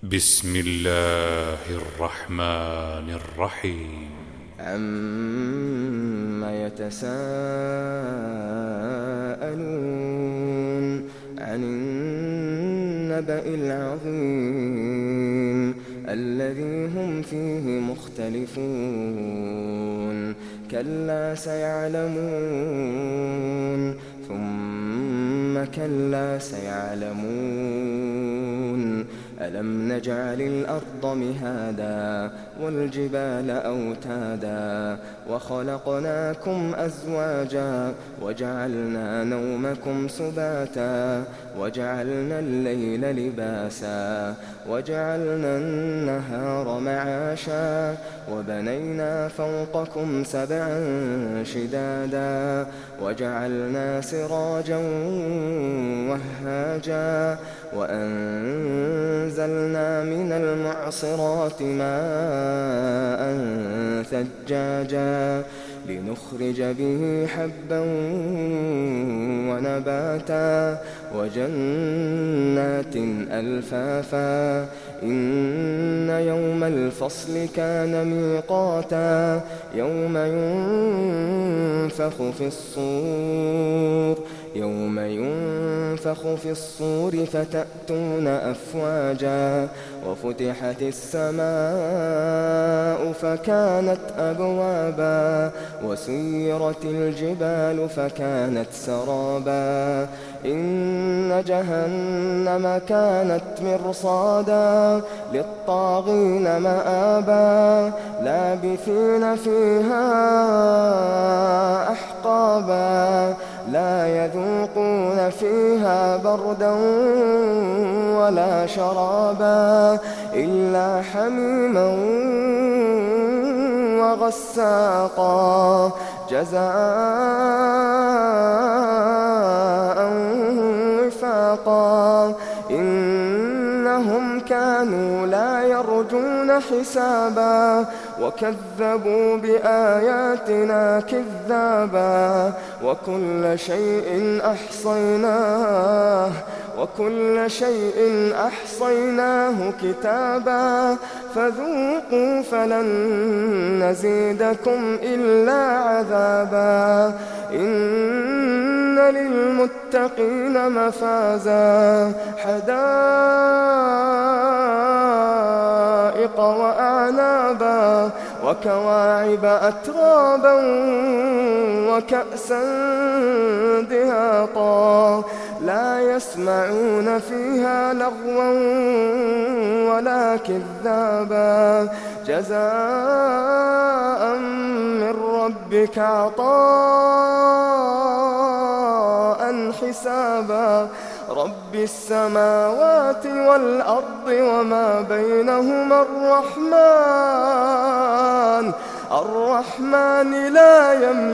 بسم الله الرحمن الرحيم. عم يتساءلون عن النبأ العظيم الذي هم فيه مختلفون كلا سيعلمون ثم كلا سيعلمون ألم نجعل الأرض مهادا والجبال أوتادا وخلقناكم أزواجا وجعلنا نومكم سباتا وجعلنا الليل لباسا وجعلنا النهار معاشا وبنينا فوقكم سبعا شدادا وجعلنا سراجا وهاجا وأنزلنا من المعصرات ماء ثجاجا لنخرج به حبا ونباتا وجنات ألفافا إن يوم الفصل كان ميقاتا يوم ينفخ في الصور فتأتون أفواجا وفتحت السماء فكانت أبوابا وسيرت الجبال فكانت سرابا إن جهنم كانت مرصادا للطاغين مآبا لابثين فيها أحقابا لا يذوقون فيها بردا ولا شرابا إلا حميما وغساقا جزاء وفاقا إنهم كانوا لا يرجون حسابا وكذبوا بآياتنا كذابا وكل شيء أحصيناه كتابا فذوقوا فلن نزيدكم إلا عذابا إن للمتقين مفازا حدائق وأعنابا وكواعب أترابا وكأسا دهاقا لا يسمعون فيها لغوا ولا كذابا جزاء من ربك عطاء حسابا رب السماوات والأرض وما بينهما الرحمن لا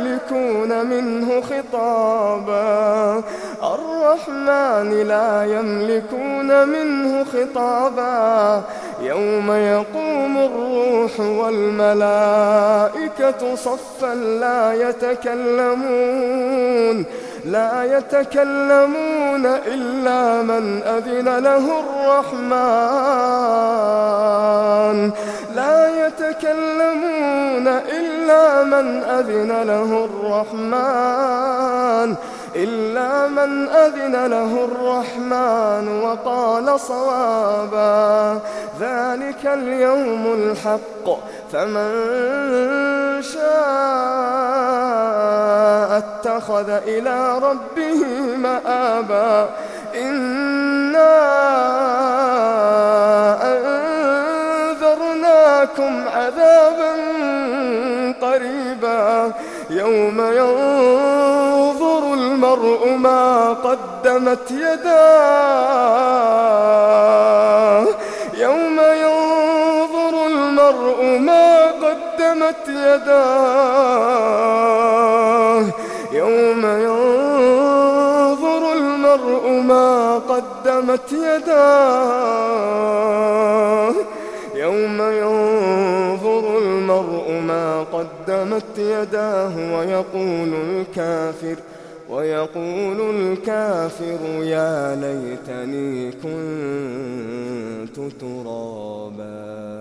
يملكون منه خطابا يوم يقوم الروح والملائكة صفا لا يتكلمون إلا من أذن له الرحمن وقال صوابا ذلك اليوم الحق فمن شاء اتخذ إلى ربه مآبا إنا أنذرناكم عذابا قريبا يوم ينظر المرء ما قدمت يداه ويقول الكافر يا ليتني كنت ترابا.